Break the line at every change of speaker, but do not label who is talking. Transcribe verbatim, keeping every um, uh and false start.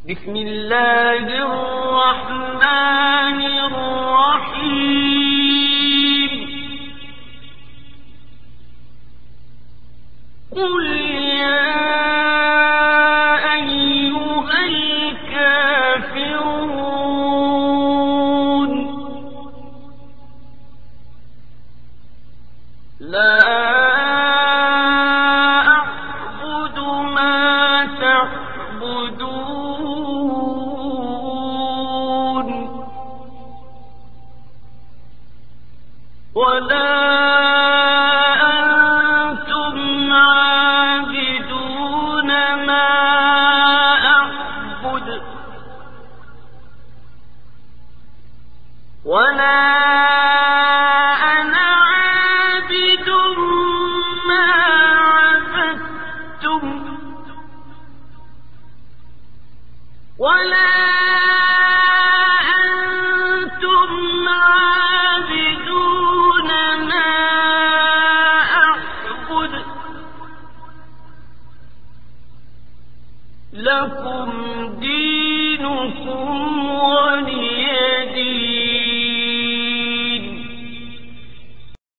بسم الله الرحمن الرحيم قل يا أيها الكافرون لا أعبد ما تعبدون ولا أنتم عابدون ما أعبد ولا أنا عابد ما عبدتم ولا أنتم عابدون ما أعبد لكم دينكم